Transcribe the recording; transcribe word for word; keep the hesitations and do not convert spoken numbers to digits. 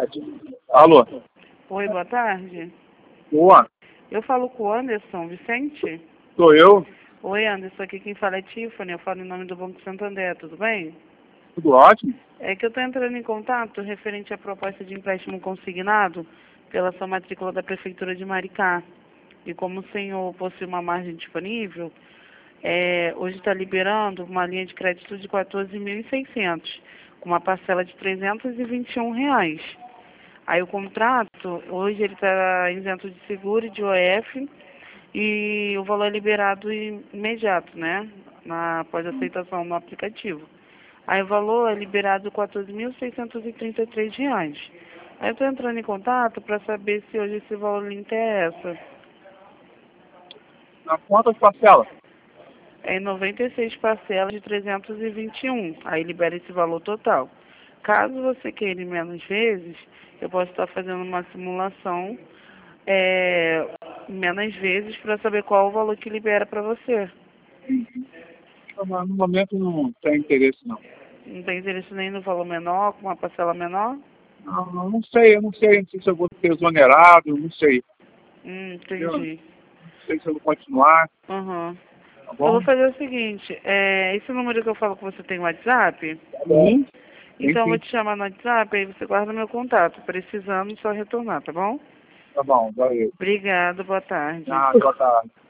Alô? Oi, boa tarde. Boa. Eu falo com o Anderson Vicente? Sou eu. Oi, Anderson, aqui quem fala é Tiffany, eu falo em nome do Banco Santander, tudo bem? Tudo ótimo? É que eu estou entrando em contato referente à proposta de empréstimo consignado pela sua matrícula da Prefeitura de Maricá. E como o senhor possui uma margem disponível, é, hoje está liberando uma linha de crédito de quatorze mil e seiscentos, com uma parcela de trezentos e vinte e um reais. Aí o contrato, hoje ele está isento de seguro e de O F e o valor é liberado imediato, né? Na, após aceitação no aplicativo. Aí o valor é liberado quatorze mil seiscentos e trinta e três reais. Aí eu estou entrando em contato para saber se hoje esse valor lhe interessa. Na quantas parcelas? É em noventa e seis parcelas de trezentos e vinte e um. Aí libera esse valor total. Caso você queira em menos vezes, eu posso estar fazendo uma simulação é, menos vezes para saber qual o valor que libera para você. No momento não tem interesse, não. Não tem interesse nem no valor menor, com uma parcela menor? Não, não, não sei, eu não sei, não sei se eu vou ser exonerado, não sei. Hum, Eu entendi. não sei se eu vou continuar, Uhum. tá Eu bom? vou fazer o seguinte, é, esse número que eu falo que você tem WhatsApp, Sim. então eu vou Sim. te chamar no WhatsApp, aí você guarda meu contato, precisando só retornar, tá bom? Tá bom, valeu. Obrigada, boa tarde. Ah, boa tarde.